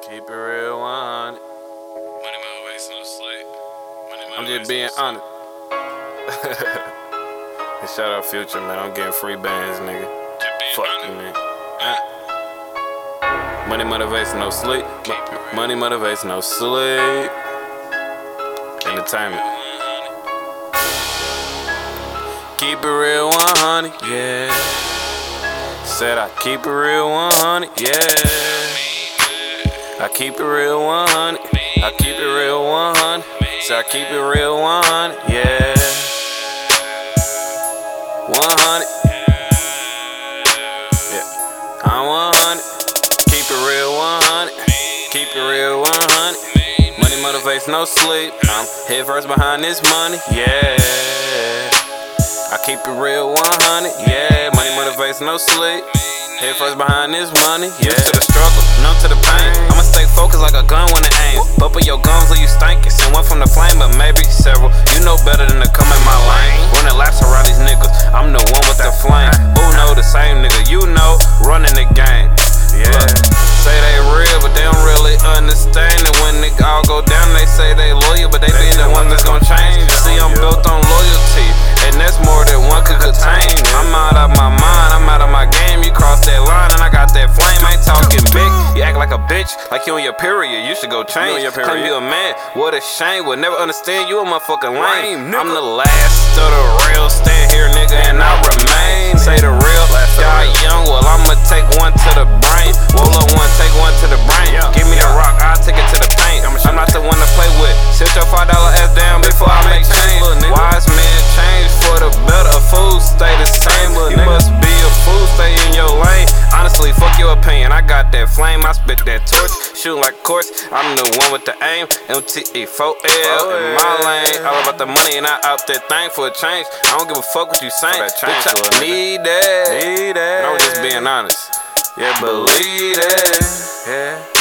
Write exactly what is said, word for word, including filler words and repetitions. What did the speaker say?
Keep it real one hundred. Money motivates, no sleep. Money I'm motivates, just being no honest. And shout out Future, man. I'm getting free bands, nigga. Just being Fuck honest. you, man. Uh. Money motivates, no sleep. Mo- Money motivates, no sleep. Entertainment. Keep it real one hundred, yeah. Said I keep it real one hundred, yeah. I keep it real one hundred. I keep it real one hundred. Said I keep it real one hundred, yeah. one hundred. Yeah. I'm one hundred. Keep it real one hundred. Keep it real one hundred. Money motivates, no sleep. I'm head first behind this money, yeah. I keep it real one hundred, yeah. Money motivates, no sleep. Head first behind this money, yeah. Used to the struggle, numb to the pain. I'ma stay focused like a gun when it aim. Bubble your gums leave you stinking. Send one from the flame, but maybe several. You know better than to come in my lane. Running laps around these niggas, I'm the one with the flame. Who know the same nigga? You know, running the game. Yeah. Look, say they real, but they don't really understand it. When it all go down, they say they loyal, but they be the one that's gonna change. See, I'm built on loyalty, and that's more than one could contain. I'm out of my mind, I'm out of my game. You cross that line, and I got that flame. I ain't talking big. You act like a bitch, like you on your period. You should go change. Claim you a man, what a shame. Would never understand you a motherfucking lame. I'm the last of the real. Stand here, nigga, and I remain. Say the real, die young. Well, I'ma take one to the brain. Roll up one, take one to the brain. Give me the rock, I'll take it to the paint. I'm not the one to play with. Sit your five dollar ass down before I make change. Wise man change for the better. A fool stay the same. You must be a fool, stay in your lane. Honestly, fuck your opinion. I got that flame, I spit that torch. Shooting like course, I'm the one with the aim. M T E four L in my lane. All about the money and I out that thing for a change. I don't give a fuck what you saying. Bitch, I need that. Need that. And I'm just being honest. Yeah, believe that. Yeah.